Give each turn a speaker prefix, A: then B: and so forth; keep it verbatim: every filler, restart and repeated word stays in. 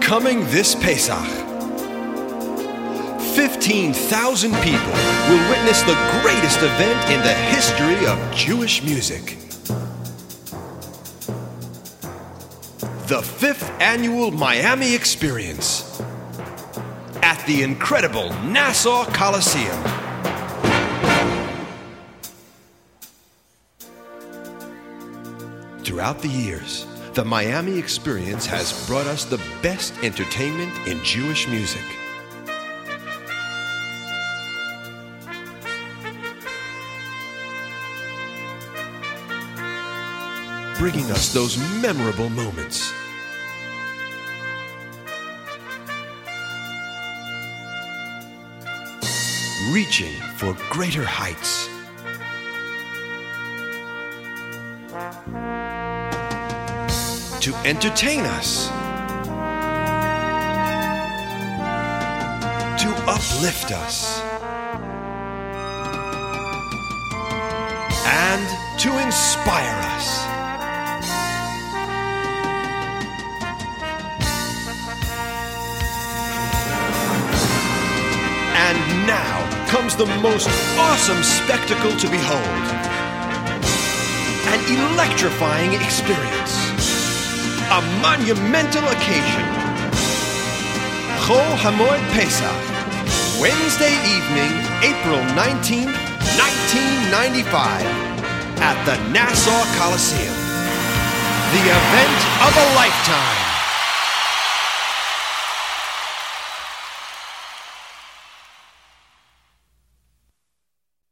A: Coming this Pesach, fifteen thousand people will witness the greatest event in the history of Jewish music. The fifth annual Miami Experience at the incredible Nassau Coliseum. Throughout the years, the Miami Experience has brought us the best entertainment in Jewish music. Bringing us those memorable moments. Reaching for greater heights. To entertain us. To uplift us. And to inspire us. And now comes the most awesome spectacle to behold. An electrifying experience. A monumental occasion. Chol Hamoed Pesach, Wednesday evening, April nineteenth, nineteen ninety-five, at the Nassau Coliseum. The event of a lifetime.